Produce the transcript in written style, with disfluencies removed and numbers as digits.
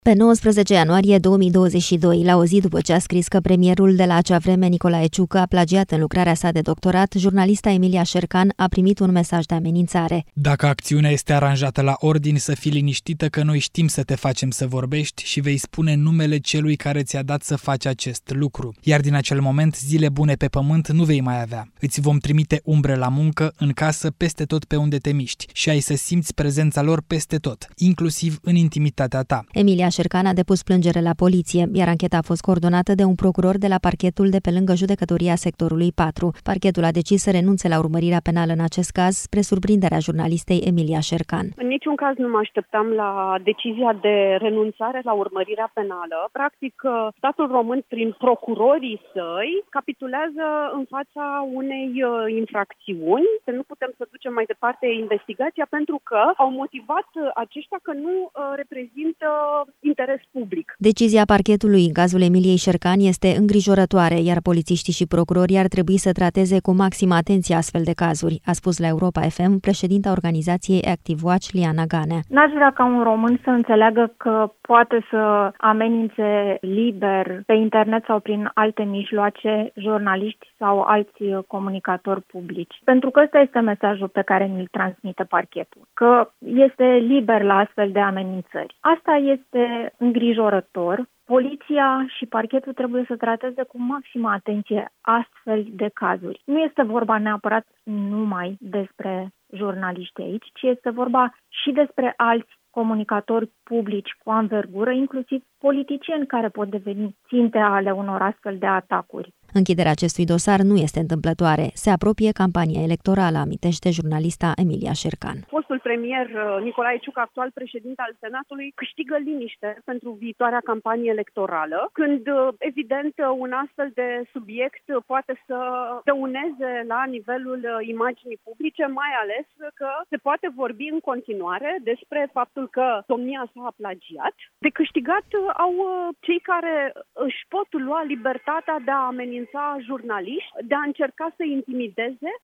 Pe 19 ianuarie 2022, la o zi după ce a scris că premierul de la acea vreme, Nicolae Ciucă, a plagiat în lucrarea sa de doctorat, jurnalista Emilia Șercan a primit un mesaj de amenințare. Dacă acțiunea este aranjată la ordin, să fii liniștită că noi știm să te facem să vorbești și vei spune numele celui care ți-a dat să faci acest lucru. Iar din acel moment, zile bune pe pământ nu vei mai avea. Îți vom trimite umbre la muncă, în casă, peste tot pe unde te miști și ai să simți prezența lor peste tot, inclusiv în intimitatea ta. Emilia Șercan a depus plângere la poliție, iar ancheta a fost coordonată de un procuror de la parchetul de pe lângă judecătoria sectorului 4. Parchetul a decis să renunțe la urmărirea penală în acest caz, spre surprinderea jurnalistei Emilia Șercan. În niciun caz nu mă așteptam la decizia de renunțare la urmărirea penală. Practic, statul român, prin procurorii săi, capitulează în fața unei infracțiuni. Nu putem să ducem mai departe investigația pentru că au motivat aceștia că nu reprezintă interes public. Decizia parchetului în cazul Emiliei Șercan este îngrijorătoare, iar polițiștii și procurorii ar trebui să trateze cu maximă atenție astfel de cazuri, a spus la Europa FM președinta organizației Active Watch, Liana Ganea. N-aș vrea ca un român să înțeleagă că poate să amenințe liber pe internet sau prin alte mijloace jurnaliști sau alți comunicatori publici. Pentru că ăsta este mesajul pe care ni-l transmite parchetul, că este liber la astfel de amenințări. Asta este îngrijorător. Poliția și parchetul trebuie să trateze cu maximă atenție astfel de cazuri. Nu este vorba neapărat numai despre jurnaliști aici, ci este vorba și despre alți comunicatori publici cu anvergură, inclusiv politicieni care pot deveni ținte ale unor astfel de atacuri. Închiderea acestui dosar nu este întâmplătoare. Se apropie campania electorală, amintește jurnalista Emilia Șercan. Fostul premier Nicolae Ciucă, actual președinte al Senatului, câștigă liniște pentru viitoarea campanie electorală, când, evident, un astfel de subiect poate să dăuneze la nivelul imaginii publice, mai ales că se poate vorbi în continuare despre faptul că domnia sa a plagiat. De câștigat au cei care își pot lua libertatea de a amenința jurnaliști, de a încerca să intimideze